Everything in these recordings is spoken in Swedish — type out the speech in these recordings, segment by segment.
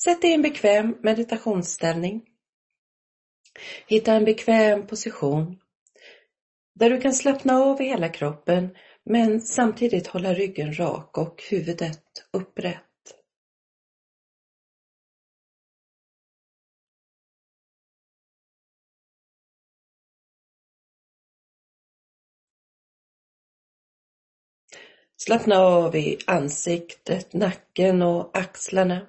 Sätt dig i en bekväm meditationsställning. Hitta en bekväm position där du kan slappna av i hela kroppen men samtidigt hålla ryggen rak och huvudet upprätt. Slappna av i ansiktet, nacken och axlarna.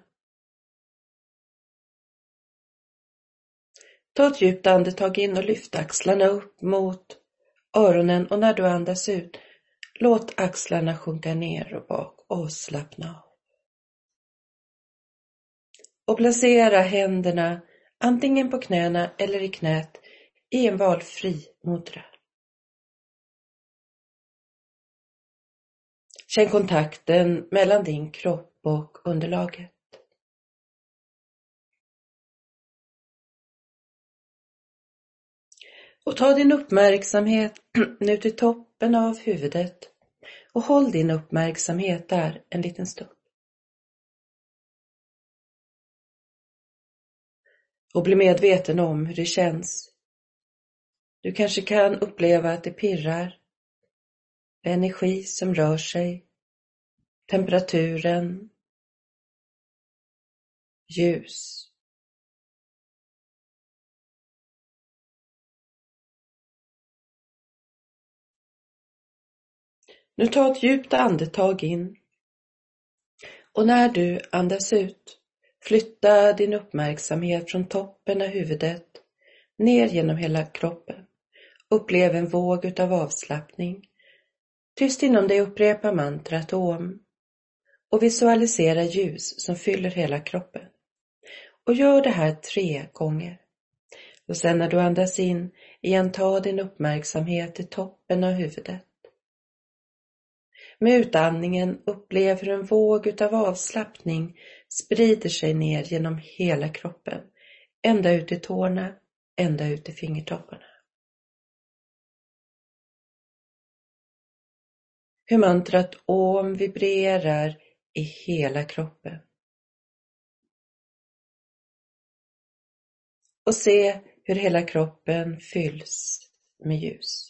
Ta ett djupt andetag in och lyft axlarna upp mot öronen och när du andas ut, låt axlarna sjunka ner och bak och slappna av. Och placera händerna antingen på knäna eller i knät i en valfri mudra. Känn kontakten mellan din kropp och underlaget. Och ta din uppmärksamhet nu till toppen av huvudet och håll din uppmärksamhet där en liten stund. Och bli medveten om hur det känns. Du kanske kan uppleva att det pirrar, energi som rör sig, temperaturen, ljus. Nu ta ett djupt andetag in och när du andas ut, flytta din uppmärksamhet från toppen av huvudet ner genom hela kroppen. Upplev en våg utav avslappning. Tyst inom dig upprepa mantrat Om och visualisera ljus som fyller hela kroppen. Och gör det här 3 gånger. Och sen när du andas in igen, ta din uppmärksamhet till toppen av huvudet. Med utandningen upplev hur en våg utav avslappning sprider sig ner genom hela kroppen. Ända ut i tårna, ända ut i fingertopparna. Hur mantrat Om vibrerar i hela kroppen. Och se hur hela kroppen fylls med ljus.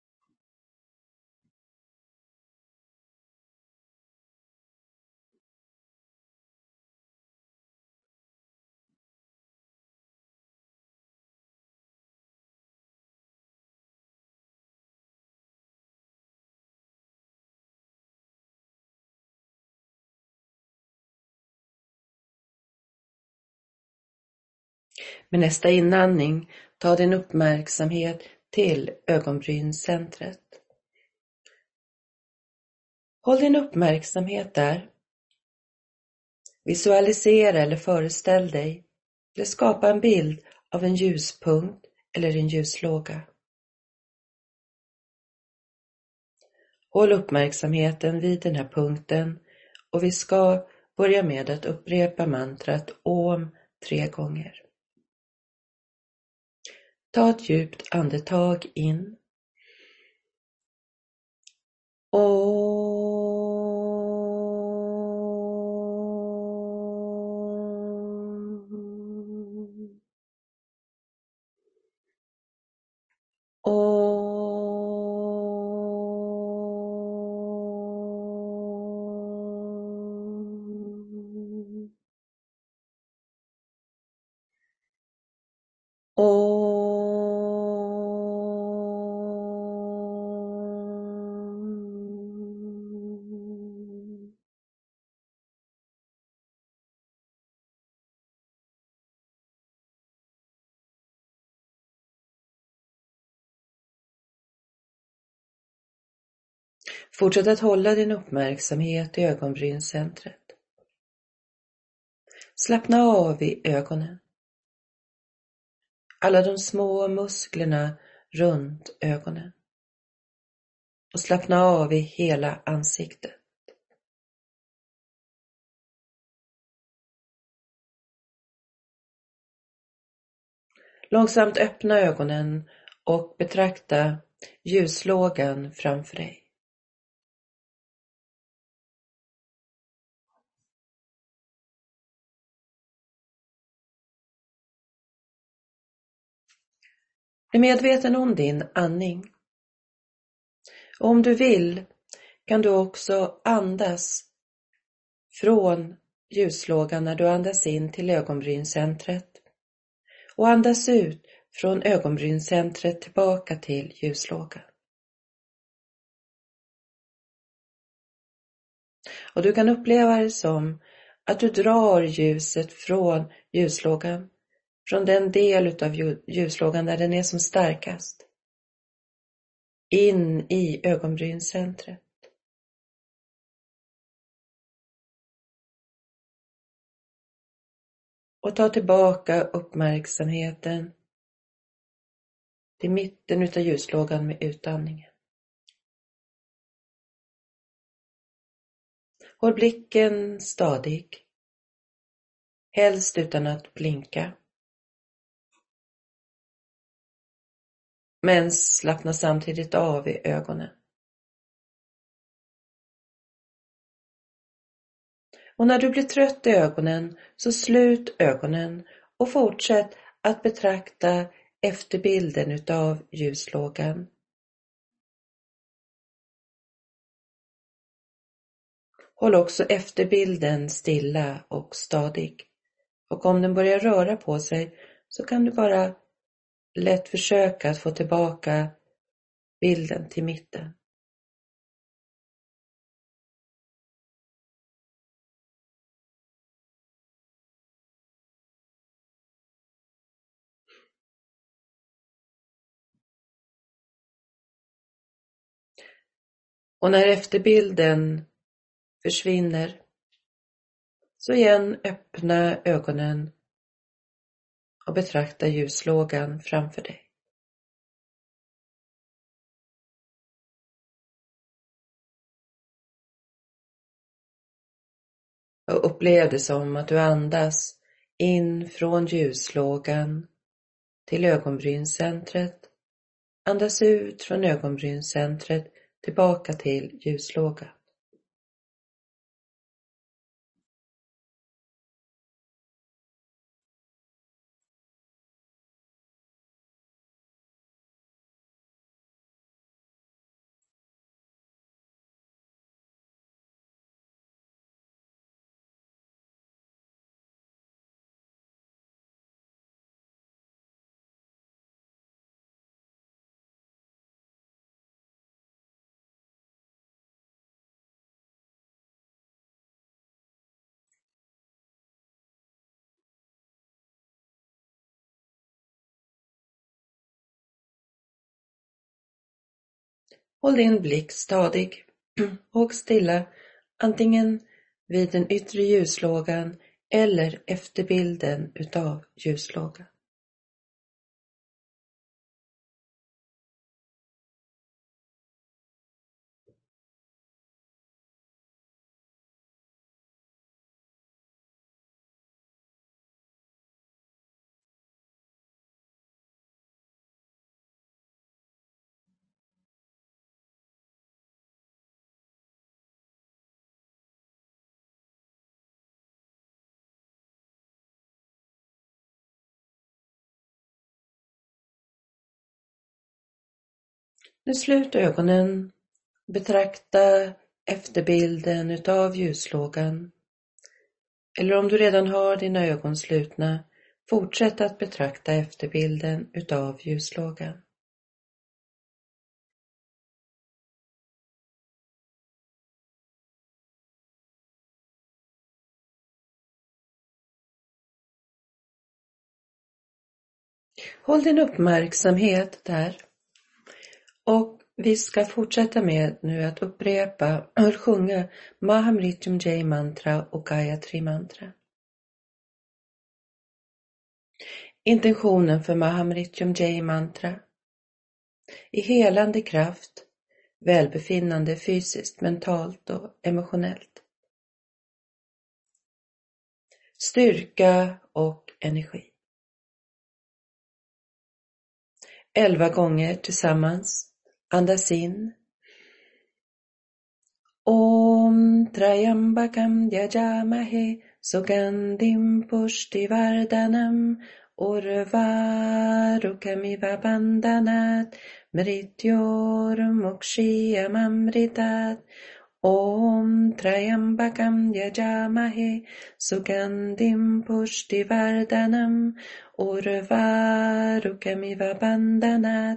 Med nästa inandning, ta din uppmärksamhet till ögonbrynscentret. Håll din uppmärksamhet där. Visualisera eller föreställ dig eller skapa en bild av en ljuspunkt eller en ljuslåga. Håll uppmärksamheten vid den här punkten och vi ska börja med att upprepa mantrat Om 3 gånger. Ta ett djupt andetag in. Fortsätt att hålla din uppmärksamhet i ögonbrynscentret. Slappna av i ögonen. Alla de små musklerna runt ögonen. Och slappna av i hela ansiktet. Långsamt öppna ögonen och betrakta ljuslågan framför dig. Bli medveten om din andning. Och om du vill kan du också andas från ljuslågan när du andas in till ögonbrynscentret och andas ut från ögonbrynscentret tillbaka till ljuslågan. Och du kan uppleva det som att du drar ljuset från ljuslågan, från den del utav ljuslågan där den är som starkast, in i ögonbrynscentret. Och ta tillbaka uppmärksamheten till mitten utav ljuslågan med utandningen. Håll blicken stadig, helst utan att blinka. Men slappna samtidigt av i ögonen. Och när du blir trött i ögonen så slut ögonen och fortsätt att betrakta efterbilden utav ljuslågan. Håll också efterbilden stilla och stadig. Och om den börjar röra på sig så kan du bara lätt försöka att få tillbaka bilden till mitten. Och när efterbilden försvinner så igen öppna ögonen och betrakta ljuslågan framför dig. Och upplev det som att du andas in från ljuslågan till ögonbrynscentret. Andas ut från ögonbrynscentret tillbaka till ljuslågan. Håll din blick stadig och stilla, antingen vid den yttre ljuslågan eller efterbilden utav ljuslågan. Nu slut ögonen, betrakta efterbilden utav ljuslågan. Eller om du redan har dina ögon slutna, fortsätt att betrakta efterbilden utav ljuslågan. Håll din uppmärksamhet där. Och vi ska fortsätta med nu att upprepa och sjunga Mahamrityunjay mantra och Gayatri mantra. Intentionen för Mahamrityunjay mantra: i helande kraft, välbefinnande fysiskt, mentalt och emotionellt. Styrka och energi. 11 gånger tillsammans. Andas in. Om Trayambakam Yajamahe Sugandhim Pushtivardanam Urvarukamiva bandhanat mrityurmukshiyamamritat. Om Trayambakam yajamahe sugandim pushtivardhanam. Urvarukamiva bandhanat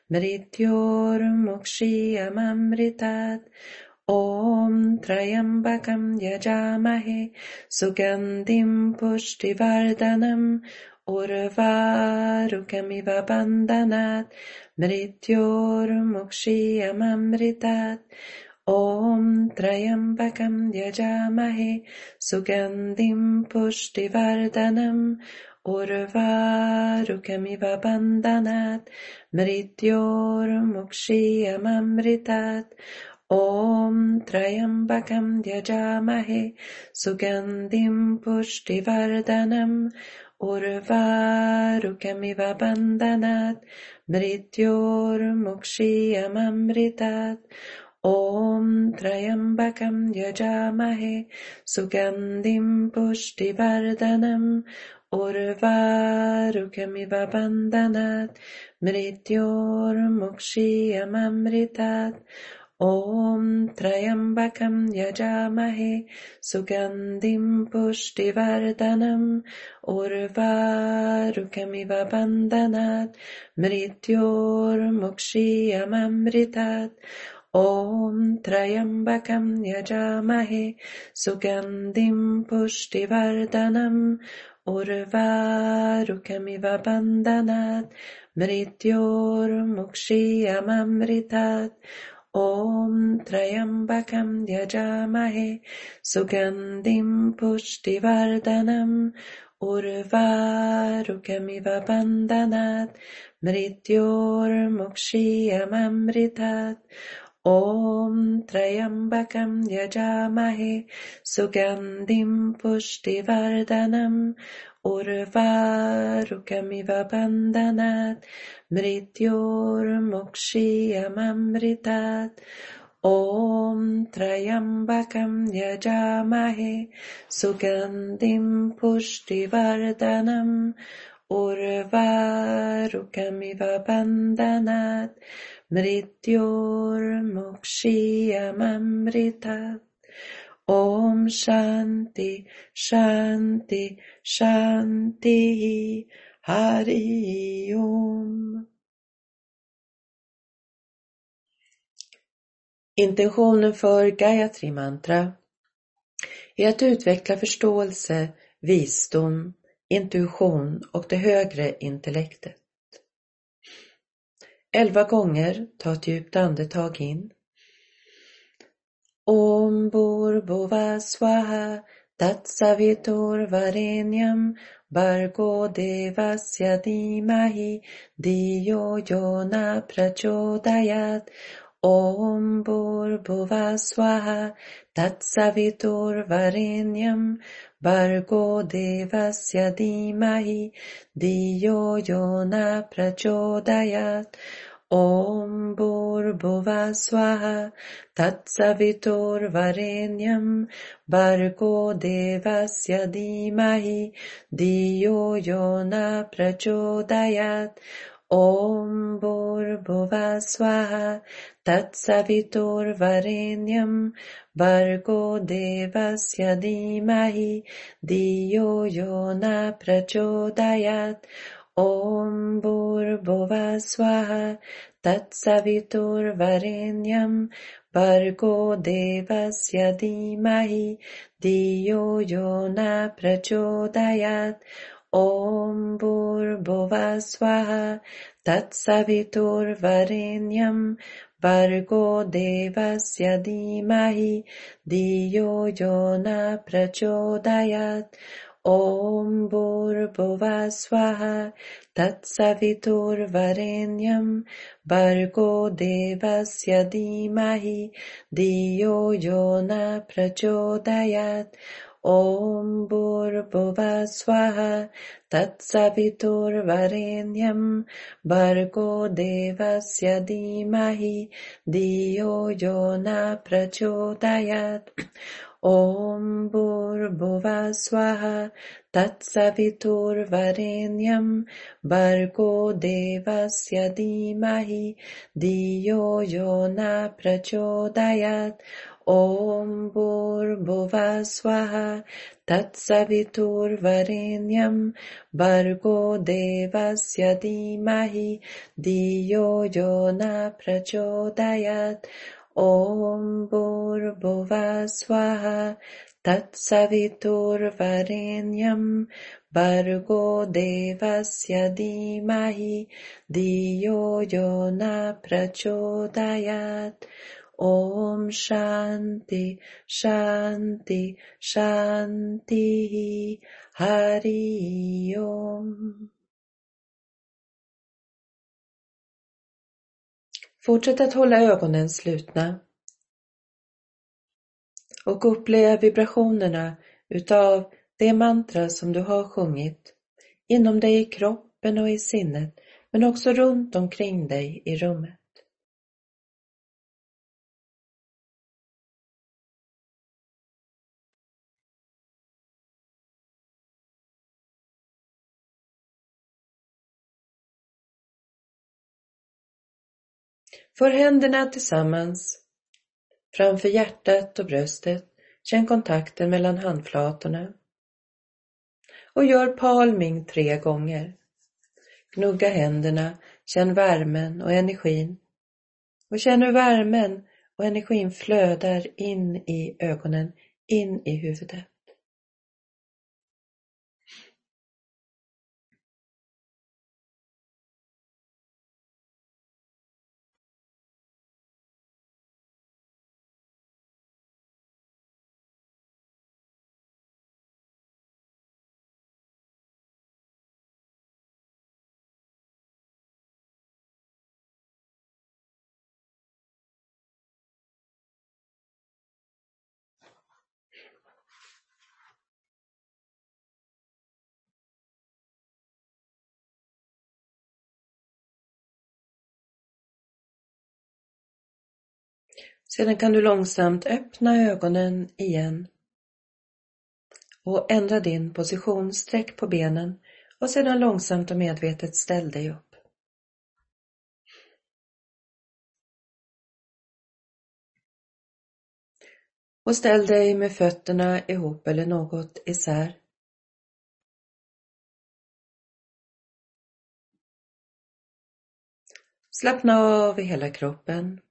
mrityurmukshiyamamritat. Om Trayambakam yajamahe sugandim pushtivardhanam. Urvarukamiva bandhanat mrityurmukshiyamamritat. Om Trayambakam yajamahe sugandim pushtivardhanam. Urvarukamiva bandhanat mrityurmukshiyamamritat. Om Trayambakam yajamahe sugandim pushtivardhanam. Urvarukamiva bandhanat mrityurmukshiyamamritat. Om Trayambakam yajamahe sugandim pushtivardhanam. Urvarukamiva bandhanat mrityurmukshiyamamritat. Om Trayambakam yajamahe sugandim pushtivardhanam. Urvarukamiva bandhanat mrityurmukshiyamamritat. Om Trayambakam yajamahe sugandim pushtivardhanam. Urvarukamiva bandhanat mrityurmukshiyamamritat. Om Trayambakam yajamahe sugandim pushtivardhanam. Urvarukamiva bandhanat mrityurmukshiyamamritat. Om Trayambakam yajamahe sugandim pushtivardhanam. Urvarukamiva bandhanat mrityurmukshiyamamritat. Om Trayambakam yajamahe sugandim pushtivardhanam. Urvarukamiva bandhanat mrityurmukshiyamamritat. Om Shanti, Shanti, Shanti, Hari Om. Intentionen för Gayatri Mantra är att utveckla förståelse, visdom, intuition och det högre intellektet. 11 gånger ta ett djupt andetag in. Om Bhurbuva Swaha Tatsavitur Varenyam Bargo Devasya Dhimahi Diyo Yona Prachodayat. Om Bhurbuva Swaha Tatsavitur Varenyam Bargo Devasya Dhimahi Diyo Yona Prachodayat. Om Bhurbuva Swaha Tatsavitur Varenyam Bargo Devasya Dhimahi Diyo Yona Prachodayat. Om Bhurbuva Swaha Tatsavitur Varenyam Bargo Devasya Dhimahi Diyo Yona Prachodayat. Om Bhurbuva Swaha Tatsavitur Varenyam Bargo Devasya Dhimahi Diyo Yona Prachodayat. Om Bhurbuva Swaha Tatsavitur Varenyam Bargo Devasya Dhimahi Diyo Yona Prachodayat. Om Bhurbuva Swaha Tatsavitur Varenyam Bargo Devasya Dhimahi Diyo Yona Prachodayat. Om Bhurbuva Swaha Tatsavitur Varenyam Bargo Devasya Dhimahi Diyo Yona Prachodayat. Om Bhurbuva Swaha Tatsaviturvarenyam Bargo devasya dhimahi Diyo yona prachodayat Om Bhurभुवः Swaha Tatsaviturvarenyam Bargo devasya dhimahi Diyo yona prachodayat Om Bhurभुवः Swaha Tatsaviturvarenyam Bargo devasya dhimahi Diyo yona prachodayat Om Shanti Shanti Shanti Hari Om. Fortsätt att hålla ögonen slutna och upplev vibrationerna utav det mantra som du har sjungit inom dig i kroppen och i sinnet, men också runt omkring dig i rummet. För händerna tillsammans framför hjärtat och bröstet. Känn kontakten mellan handflatorna. Och gör palming 3 gånger. Gnugga händerna, känn värmen och energin. Och känn hur värmen och energin flödar in i ögonen, in i huvudet. Sedan kan du långsamt öppna ögonen igen och ändra din position, sträck på benen och sedan långsamt och medvetet ställ dig upp. Och ställ dig med fötterna ihop eller något isär. Slappna av i hela kroppen.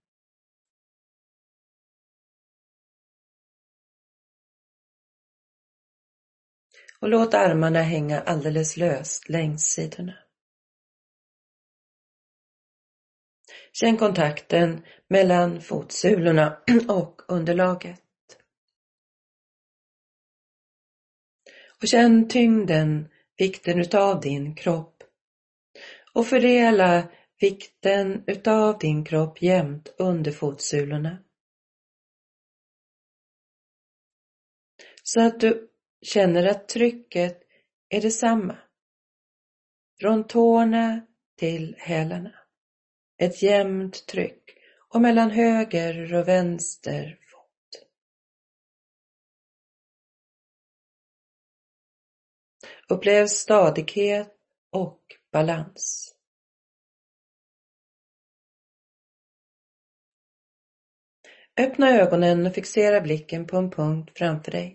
Och låt armarna hänga alldeles löst längs sidorna. Känn kontakten mellan fotsulorna och underlaget. Och känn tyngden, vikten utav din kropp. Och fördela vikten utav din kropp jämnt under fotsulorna. Så att du känner att trycket är detsamma. Från tårna till hälarna. Ett jämnt tryck och mellan höger och vänster fot. Upplev stadighet och balans. Öppna ögonen och fixera blicken på en punkt framför dig.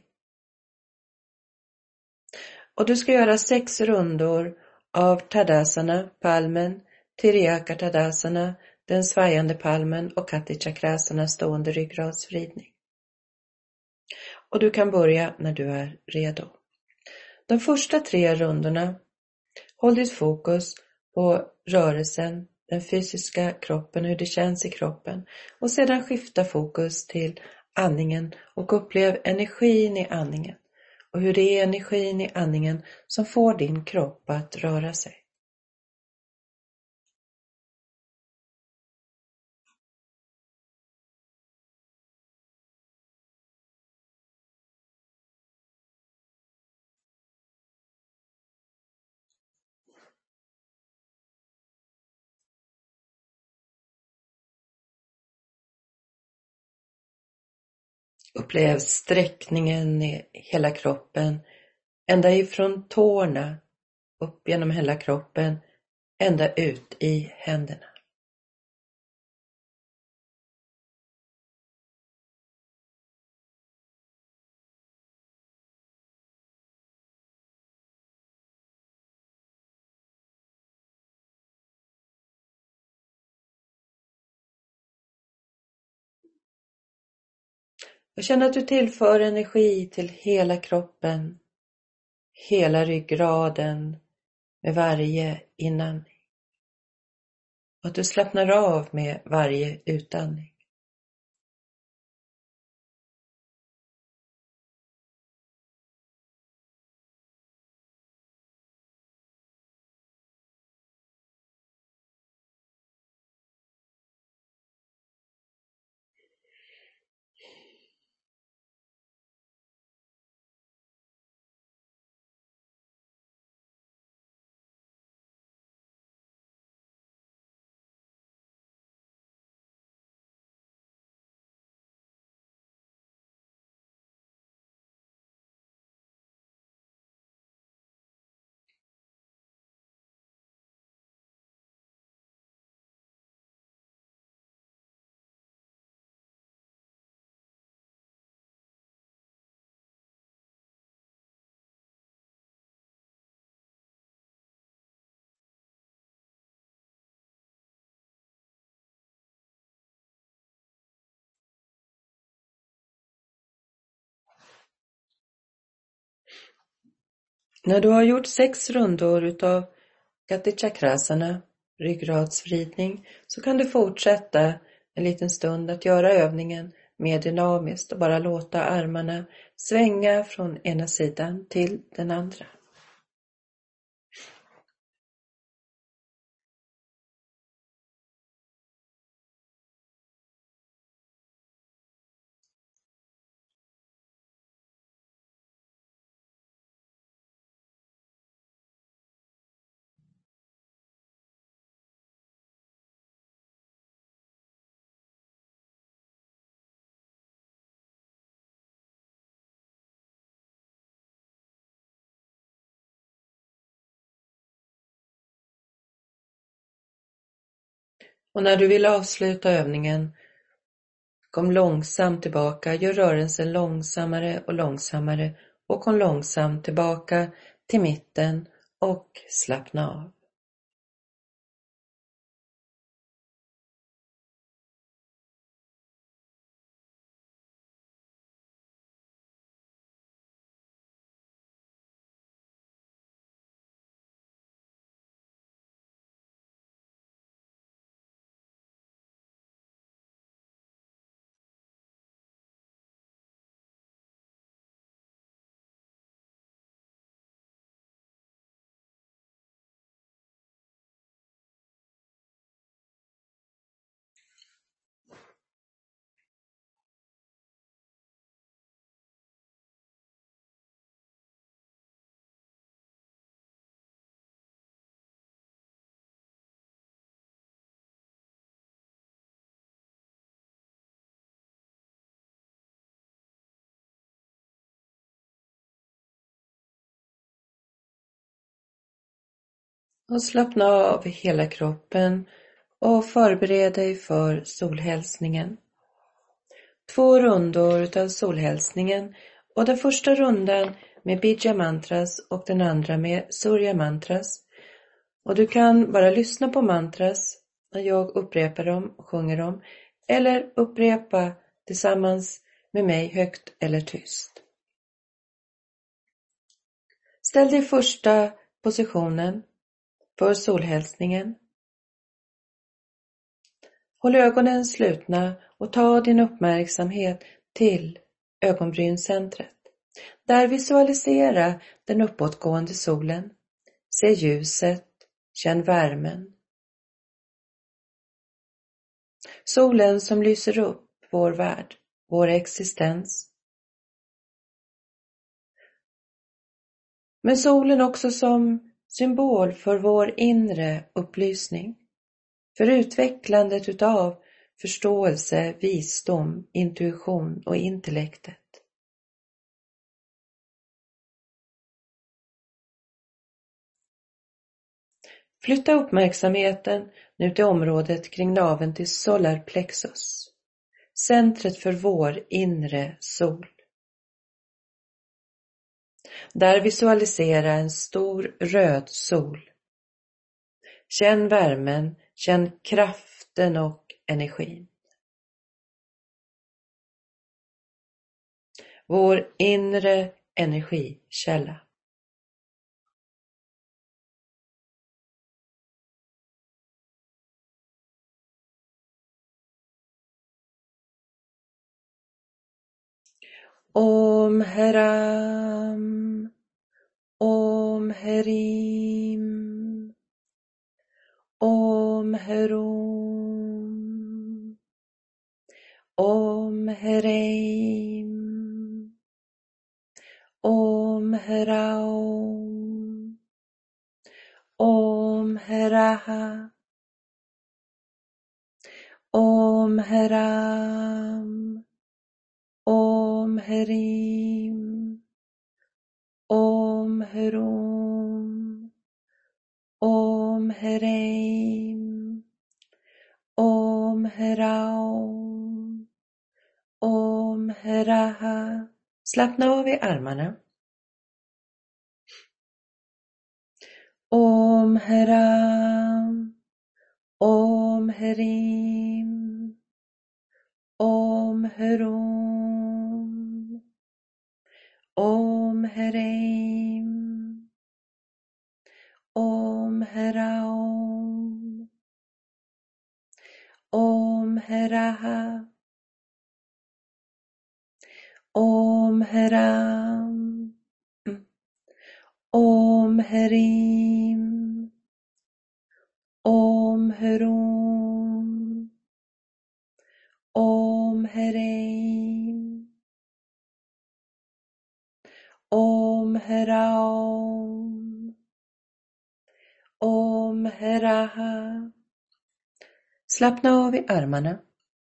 Och du ska göra 6 rundor av Tadasana, palmen, Tiriaka Tadasana, den svajande palmen och Kati Chakrasana, stående ryggradsvridning. Och du kan börja när du är redo. De första 3 rundorna, håll ditt fokus på rörelsen, den fysiska kroppen, hur det känns i kroppen. Och sedan skifta fokus till andningen och upplev energin i andningen. Och hur det är energin i andningen som får din kropp att röra sig. Upplev sträckningen i hela kroppen. ända ifrån tårna, upp genom hela kroppen, ända ut i händerna. Och känn att du tillför energi till hela kroppen, hela ryggraden med varje inandning. Och att du slappnar av med varje utandning. När du har gjort 6 rundor utav Gatichakrasana, ryggradsvridning, så kan du fortsätta en liten stund att göra övningen mer dynamiskt och bara låta armarna svänga från ena sidan till den andra. Och när du vill avsluta övningen, kom långsamt tillbaka, gör rörelsen långsammare och kom långsamt tillbaka till mitten och slappna av. Och slappna av hela kroppen och förbered dig för solhälsningen. 2 rundor utav solhälsningen och den första rundan med Bija mantras och den andra med Surya mantras. Och du kan bara lyssna på mantras när jag upprepar dem och sjunger dem, eller upprepa tillsammans med mig högt eller tyst. Ställ dig i första positionen för solhälsningen. Håll ögonen slutna och ta din uppmärksamhet till ögonbrynscentret. Där visualisera den uppåtgående solen. Se ljuset, känn värmen. Solen som lyser upp vår värld, vår existens. Men solen också som symbol för vår inre upplysning. För utvecklandet utav förståelse, visdom, intuition och intellektet. Flytta uppmärksamheten nu till området kring naveln till solarplexus, centret för vår inre sol. Där visualisera en stor röd sol. Känn värmen, känn kraften och energin. Vår inre energikälla. Om Heram, Om Herim, Om Herum, Om Hereim, Om Heraum, Om Heraha, Om Heram, Om Herim, Om Herum, Om Hereim, Om Heraum, Om Heraha. Slappna av i armarna. Om Heram, Om Herim, Om Herum, Om Hereim, Om Heraum, Om Heraha, Om Heram, Om Herim, Om Herum, Om Hereim, Om Heraum, Om Heraha. Slappna av i armarna.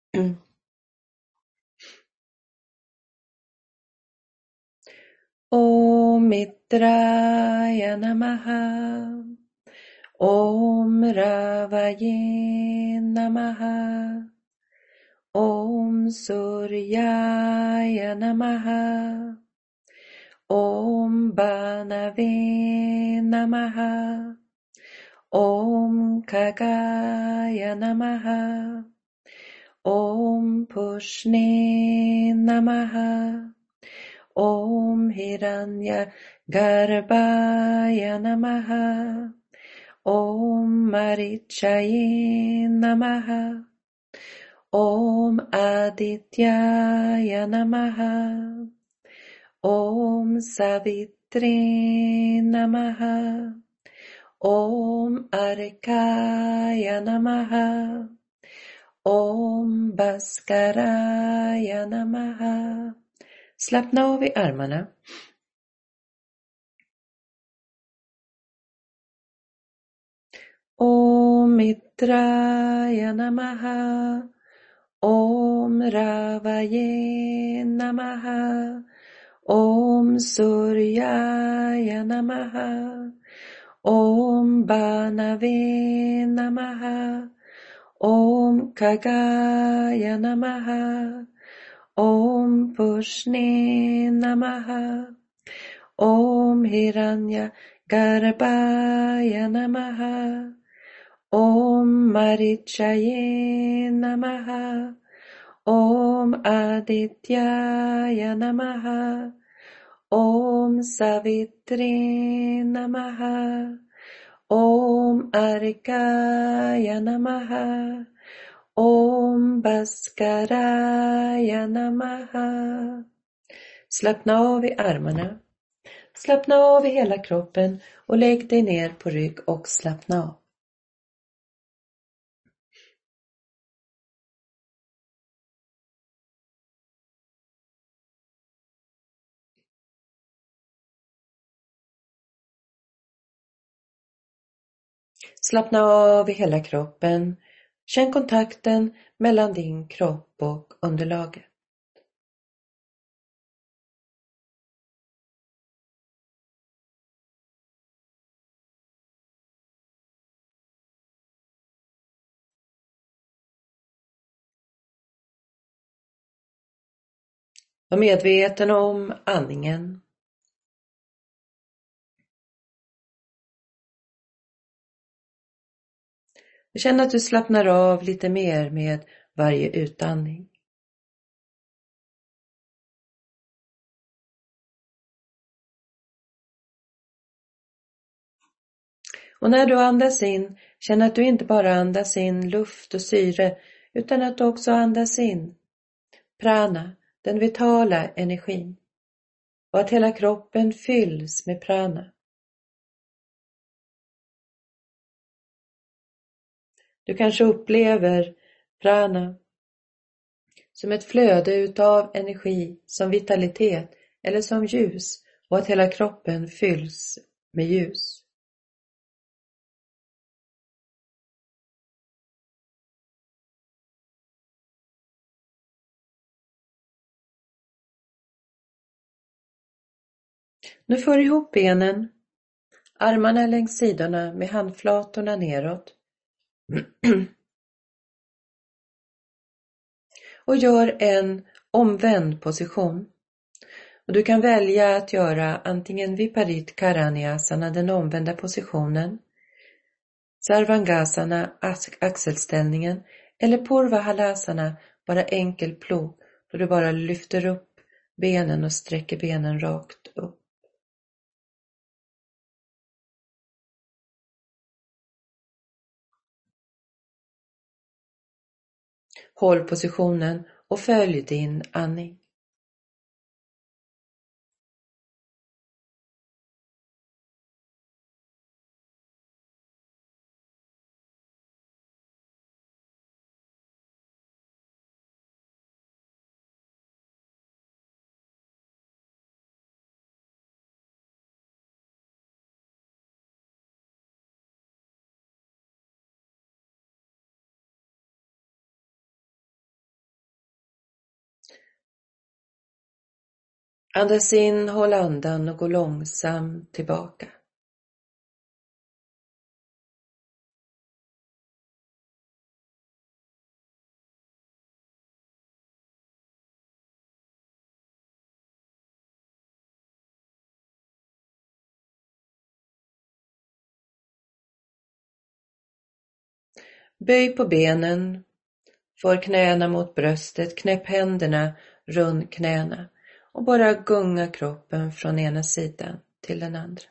Om Mitraya Namaha, Om Ravaye Namaha, Om Suryaya Namaha, Om Banave Namaha, Om Kagaya Namaha, Om Pushne Namaha, Om Hiranya Garbhaya Namaha, Om Marichaye Namaha, Om Adityaya Namaha, Om Savitri Namaha, Om Arkaya Namaha, Om Bhaskaraya Namaha. Slappna av i armarna. Om Mitraya Namaha, Om Ravaye Namaha, Om Suryaya Namaha, Om Banave Namaha, Om Kagaya Namaha, Om Pushne Namaha, Om Hiranya Garbhaya Namaha, Om Marichaye Namaha, Om Adityaya Namaha, Om Savitri Namaha, Om Arkaya Namaha, Om Bhaskaraya Namaha. Slappna av i armarna. Slappna av i hela kroppen och lägg dig ner på rygg och slappna av. Slappna av i hela kroppen. Känn kontakten mellan din kropp och underlaget. Var medveten om andningen. Känn att du slappnar av lite mer med varje utandning. Och när du andas in, känn att du inte bara andas in luft och syre, utan att du också andas in prana, den vitala energin. Och att hela kroppen fylls med prana. Du kanske upplever prana som ett flöde utav energi, som vitalitet eller som ljus, och att hela kroppen fylls med ljus. Nu för ihop benen, armarna längs sidorna med handflatorna neråt. Och gör en omvänd position. Och du kan välja att göra antingen Viparit Karanyasana, den omvända positionen, Sarvangasana, axelställningen, eller Purva Halasana, bara enkel plog, då du bara lyfter upp benen och sträcker benen rakt upp. Håll positionen och följ din andning. Andas in, håll andan och gå långsamt tillbaka. Böj på benen, för knäna mot bröstet, knäpp händerna runt knäna och bara gunga kroppen från ena sidan till den andra.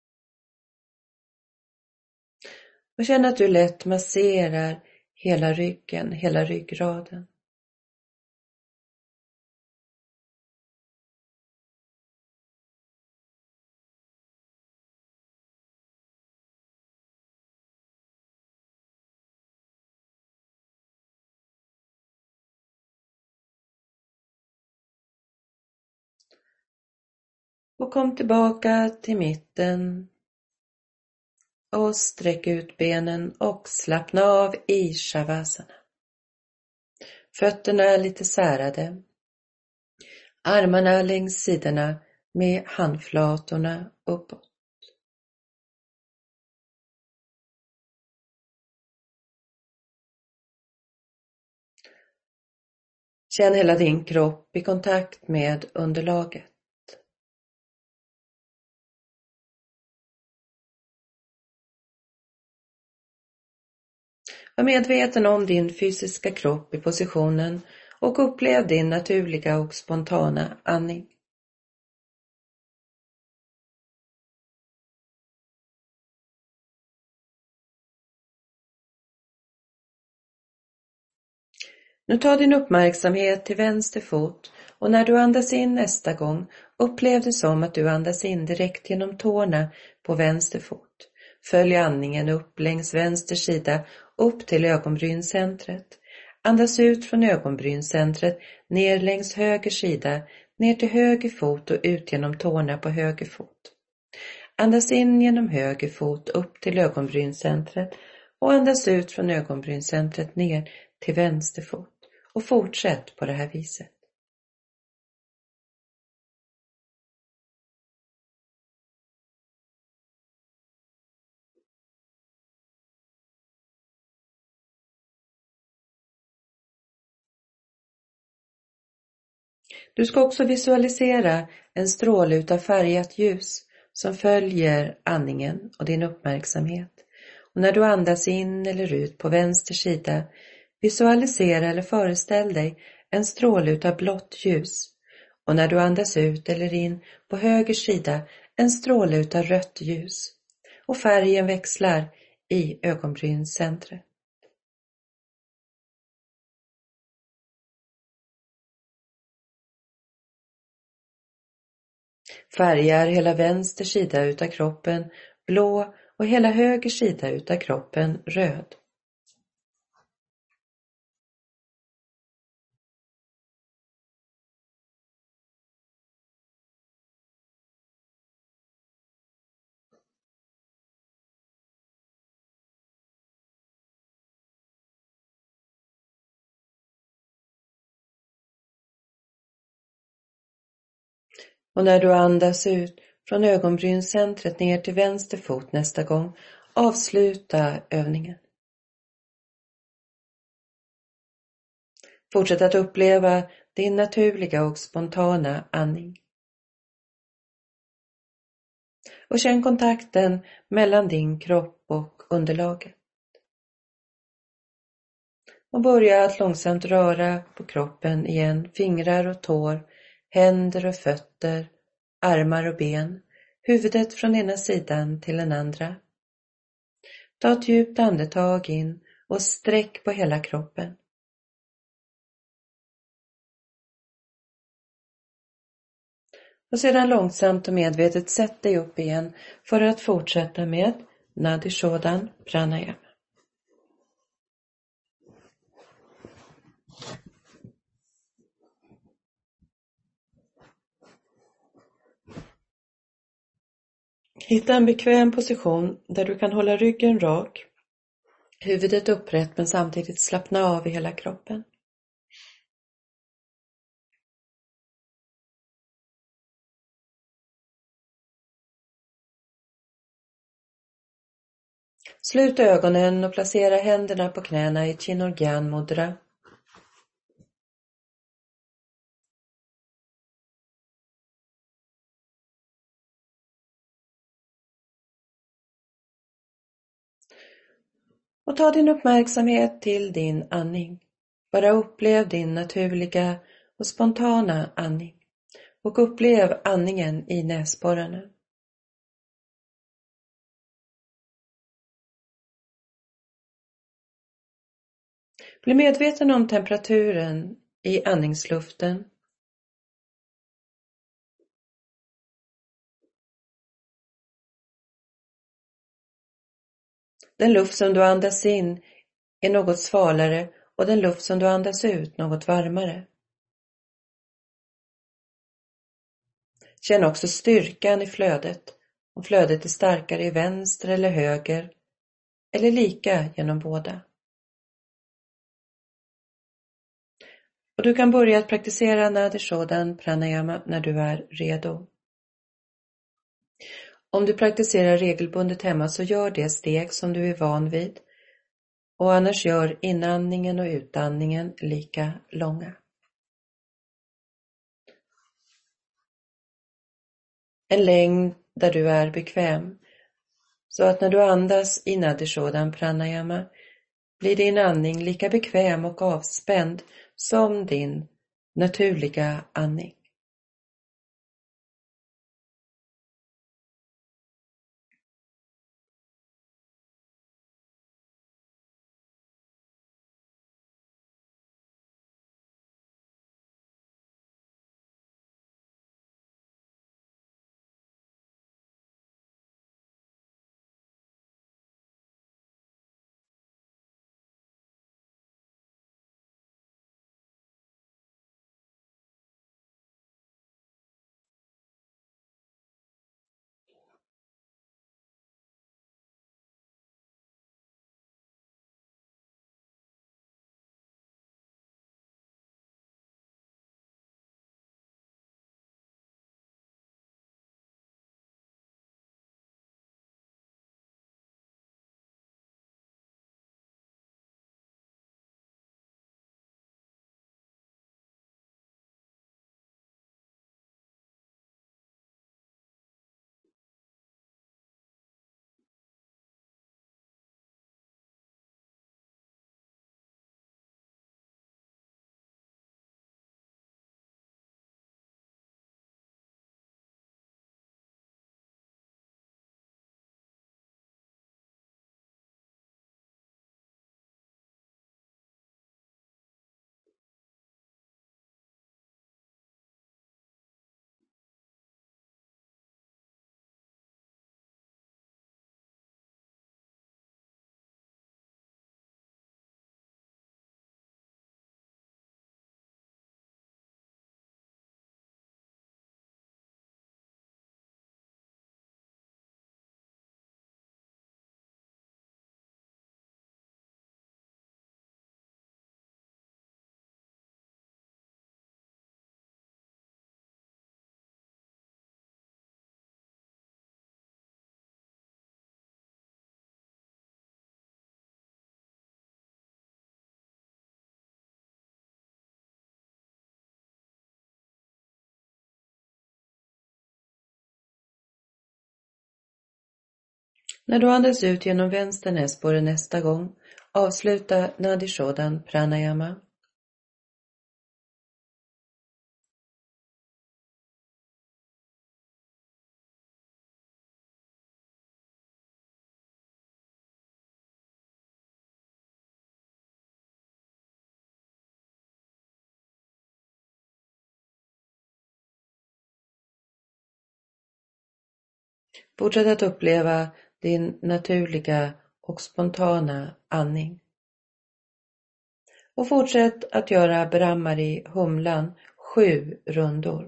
Och känn att du lätt masserar hela ryggen, hela ryggraden. Och kom tillbaka till mitten och sträck ut benen och slappna av i Shavasana. Fötterna är lite särade. Armarna längs sidorna med handflatorna uppåt. Känn hela din kropp i kontakt med underlaget. Var medveten om din fysiska kropp i positionen och upplev din naturliga och spontana andning. Nu tar din uppmärksamhet till vänster fot och när du andas in nästa gång, upplev det som att du andas in direkt genom tårna på vänster fot. Följ andningen upp längs vänster sida upp till ögonbryncentret. Andas ut från ögonbryncentret ner längs höger sida, ner till höger fot och ut genom tårna på höger fot. Andas in genom höger fot upp till ögonbryncentret och andas ut från ögonbryncentret ner till vänster fot. Och fortsätt på det här viset. Du ska också visualisera en stråle utav färgat ljus som följer andningen och din uppmärksamhet. Och när du andas in eller ut på vänster sida, visualisera eller föreställ dig en stråle utav blått ljus. Och när du andas ut eller in på höger sida, en stråle utav rött ljus. Och färgen växlar i ögonbrynscentret. Färgar hela vänster sida utav kroppen blå och hela höger sida utav kroppen röd. Och när du andas ut från ögonbrynscentret ner till vänster fot nästa gång, avsluta övningen. Fortsätt att uppleva din naturliga och spontana andning. Och känn kontakten mellan din kropp och underlaget. Och börja att långsamt röra på kroppen igen, fingrar och tår, händer och fötter, armar och ben, huvudet från ena sidan till den andra. Ta ett djupt andetag in och sträck på hela kroppen. Och sedan långsamt och medvetet sätt dig upp igen för att fortsätta med Nadi Shodhan Pranayama. Hitta en bekväm position där du kan hålla ryggen rak, huvudet upprätt men samtidigt slappna av i hela kroppen. Slut ögonen och placera händerna på knäna i Chinurgyan mudra. Och ta din uppmärksamhet till din andning. Bara upplev din naturliga och spontana andning. Och upplev andningen i näsborrarna. Bli medveten om temperaturen i andningsluften. Den luft som du andas in är något svalare och den luft som du andas ut något varmare. Känn också styrkan i flödet, om flödet är starkare i vänster eller höger, eller lika genom båda. Och du kan börja att praktisera Nadi Shodhan Pranayama när du är redo. Om du praktiserar regelbundet hemma så gör det steg som du är van vid. Och annars gör inandningen och utandningen lika långa. En längd där du är bekväm. Så att när du andas i Nadi Shodhan Pranayama blir din andning lika bekväm och avspänd som din naturliga andning. När du andas ut genom vänster näsborre nästa gång, avsluta Nadi Shodhan Pranayama. Fortsätt att uppleva din naturliga och spontana andning. Och fortsätt att göra Brahmari, humlan, 7 rundor.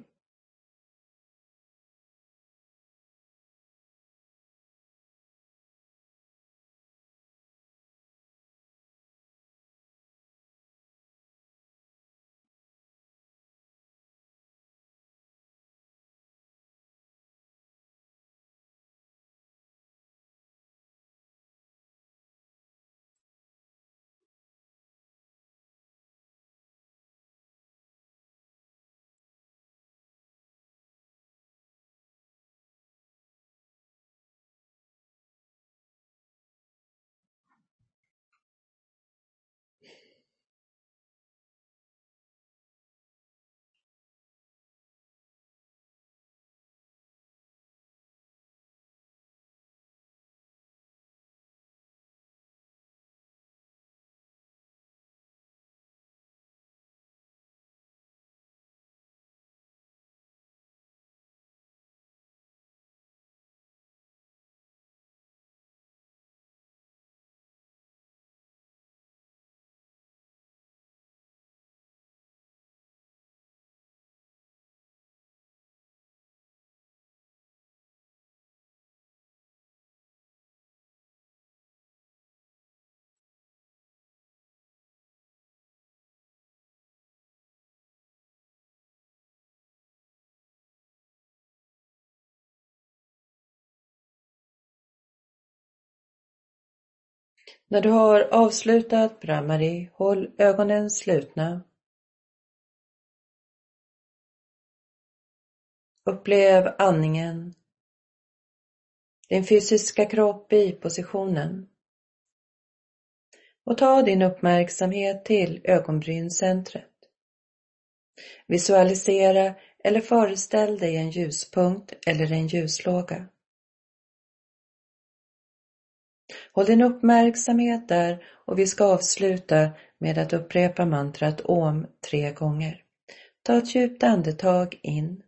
När du har avslutat Brahmari, håll ögonen slutna. Upplev andningen, din fysiska kropp i positionen. Och ta din uppmärksamhet till ögonbrynscentret. Visualisera eller föreställ dig en ljuspunkt eller en ljuslåga. Håll din uppmärksamhet där och vi ska avsluta med att upprepa mantrat Om 3 gånger. Ta ett djupt andetag in.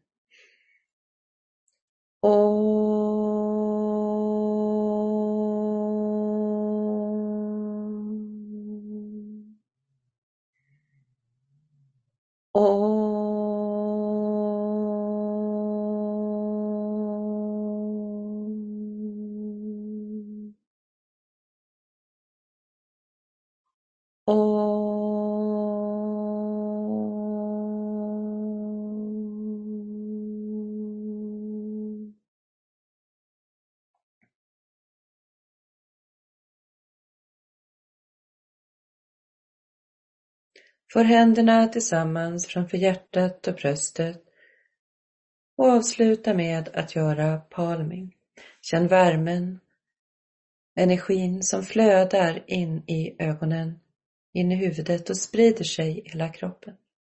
För händerna tillsammans framför hjärtat och bröstet och avsluta med att göra palming. Känn värmen, energin som flödar in i ögonen, in i huvudet och sprider sig i hela kroppen.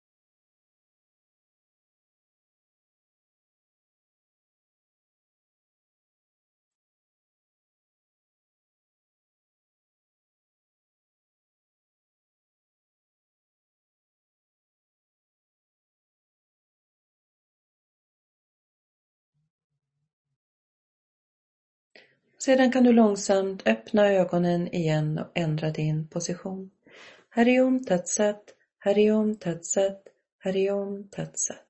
Sedan kan du långsamt öppna ögonen igen och ändra din position. Hari Om Tat Sat, Hari Om Tat Sat, Hari Om Tat Sat.